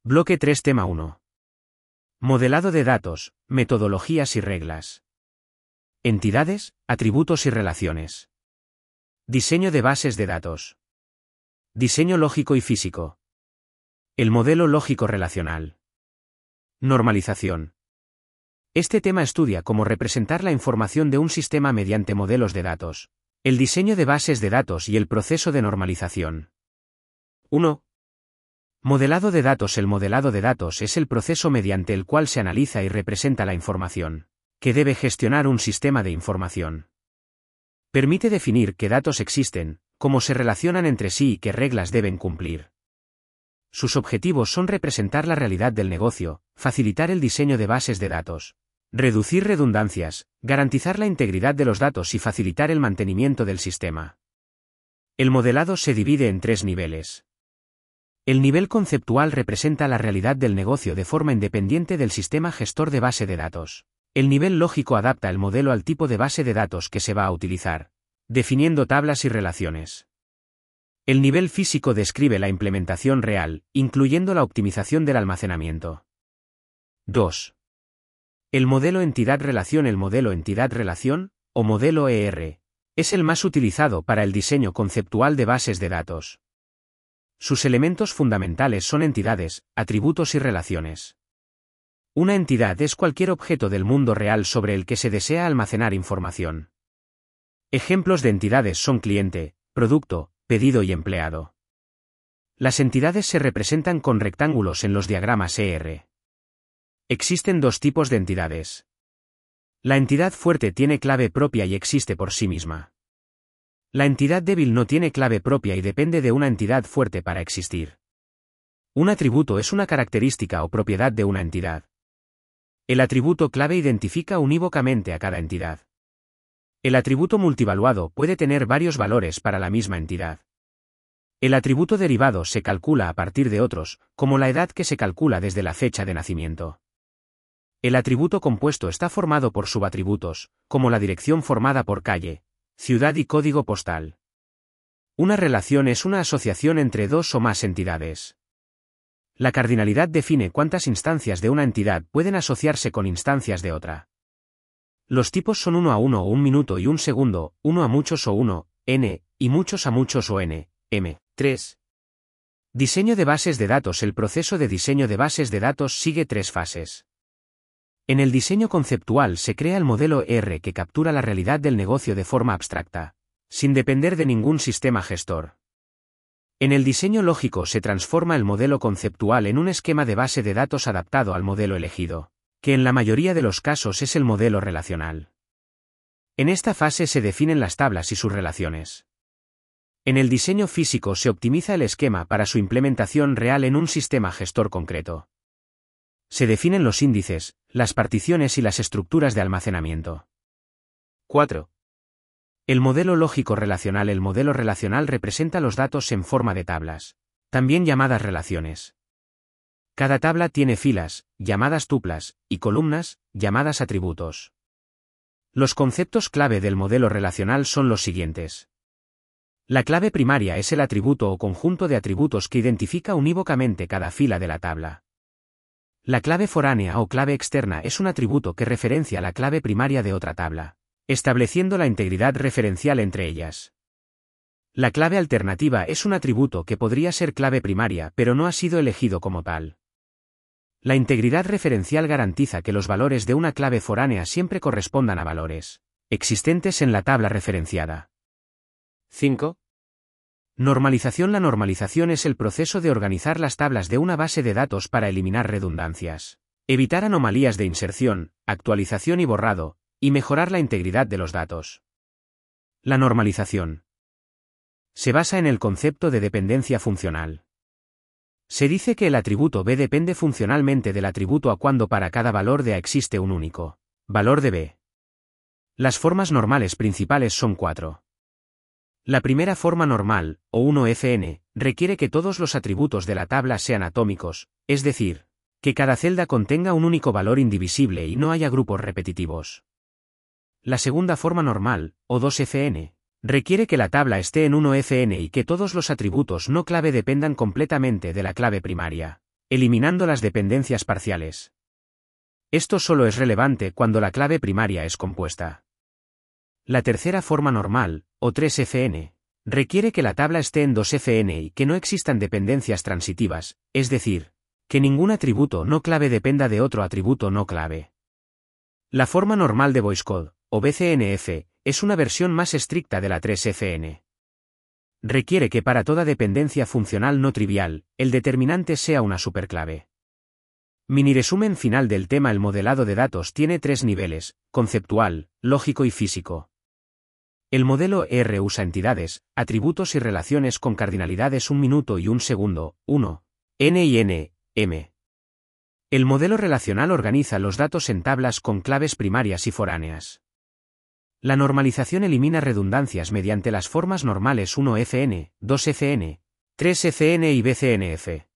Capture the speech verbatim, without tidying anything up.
Bloque tres Tema uno. Modelado de datos, metodologías y reglas. Entidades, atributos y relaciones. Diseño de bases de datos. Diseño lógico y físico. El modelo lógico relacional. Normalización. Este tema estudia cómo representar la información de un sistema mediante modelos de datos, el diseño de bases de datos y el proceso de normalización. uno. Modelado de datos. El modelado de datos es el proceso mediante el cual se analiza y representa la información que debe gestionar un sistema de información. Permite definir qué datos existen, cómo se relacionan entre sí y qué reglas deben cumplir. Sus objetivos son representar la realidad del negocio, facilitar el diseño de bases de datos, reducir redundancias, garantizar la integridad de los datos y facilitar el mantenimiento del sistema. El modelado se divide en tres niveles. El nivel conceptual representa la realidad del negocio de forma independiente del sistema gestor de base de datos. El nivel lógico adapta el modelo al tipo de base de datos que se va a utilizar, definiendo tablas y relaciones. El nivel físico describe la implementación real, incluyendo la optimización del almacenamiento. dos. El modelo entidad-relación. El modelo entidad-relación, o modelo E R, es el más utilizado para el diseño conceptual de bases de datos. Sus elementos fundamentales son entidades, atributos y relaciones. Una entidad es cualquier objeto del mundo real sobre el que se desea almacenar información. Ejemplos de entidades son cliente, producto, pedido y empleado. Las entidades se representan con rectángulos en los diagramas E R. Existen dos tipos de entidades. La entidad fuerte tiene clave propia y existe por sí misma. La entidad débil no tiene clave propia y depende de una entidad fuerte para existir. Un atributo es una característica o propiedad de una entidad. El atributo clave identifica unívocamente a cada entidad. El atributo multivaluado puede tener varios valores para la misma entidad. El atributo derivado se calcula a partir de otros, como la edad que se calcula desde la fecha de nacimiento. El atributo compuesto está formado por subatributos, como la dirección formada por calle, ciudad y código postal. Una relación es una asociación entre dos o más entidades. La cardinalidad define cuántas instancias de una entidad pueden asociarse con instancias de otra. Los tipos son uno a uno o un minuto y un segundo, uno a muchos o uno, n, y muchos a muchos o n, m. tres. Diseño de bases de datos. El proceso de diseño de bases de datos sigue tres fases. En el diseño conceptual se crea el modelo E R que captura la realidad del negocio de forma abstracta, sin depender de ningún sistema gestor. En el diseño lógico se transforma el modelo conceptual en un esquema de base de datos adaptado al modelo elegido, que en la mayoría de los casos es el modelo relacional. En esta fase se definen las tablas y sus relaciones. En el diseño físico se optimiza el esquema para su implementación real en un sistema gestor concreto. Se definen los índices, las particiones y las estructuras de almacenamiento. cuatro. El modelo lógico relacional. El modelo relacional representa los datos en forma de tablas, también llamadas relaciones. Cada tabla tiene filas, llamadas tuplas, y columnas, llamadas atributos. Los conceptos clave del modelo relacional son los siguientes. La clave primaria es el atributo o conjunto de atributos que identifica unívocamente cada fila de la tabla. La clave foránea o clave externa es un atributo que referencia la clave primaria de otra tabla, estableciendo la integridad referencial entre ellas. La clave alternativa es un atributo que podría ser clave primaria pero no ha sido elegido como tal. La integridad referencial garantiza que los valores de una clave foránea siempre correspondan a valores existentes en la tabla referenciada. cinco. Normalización. La normalización es el proceso de organizar las tablas de una base de datos para eliminar redundancias, evitar anomalías de inserción, actualización y borrado, y mejorar la integridad de los datos. La normalización se basa en el concepto de dependencia funcional. Se dice que el atributo B depende funcionalmente del atributo A cuando para cada valor de A existe un único valor de B. Las formas normales principales son cuatro. La primera forma normal, o uno F N, requiere que todos los atributos de la tabla sean atómicos, es decir, que cada celda contenga un único valor indivisible y no haya grupos repetitivos. La segunda forma normal, o dos F N, requiere que la tabla esté en uno F N y que todos los atributos no clave dependan completamente de la clave primaria, eliminando las dependencias parciales. Esto solo es relevante cuando la clave primaria es compuesta. La tercera forma normal, o tres F N, requiere que la tabla esté en dos F N y que no existan dependencias transitivas, es decir, que ningún atributo no clave dependa de otro atributo no clave. La forma normal de VoiceCode, o B C N F, es una versión más estricta de la tres F N. Requiere que para toda dependencia funcional no trivial, el determinante sea una superclave. Mini resumen final del tema. El modelado de datos tiene tres niveles: conceptual, lógico y físico. El modelo E R usa entidades, atributos y relaciones con cardinalidades un minuto y un segundo, uno, n y n, m. El modelo relacional organiza los datos en tablas con claves primarias y foráneas. La normalización elimina redundancias mediante las formas normales uno F N, dos F N, tres F N y B C N F.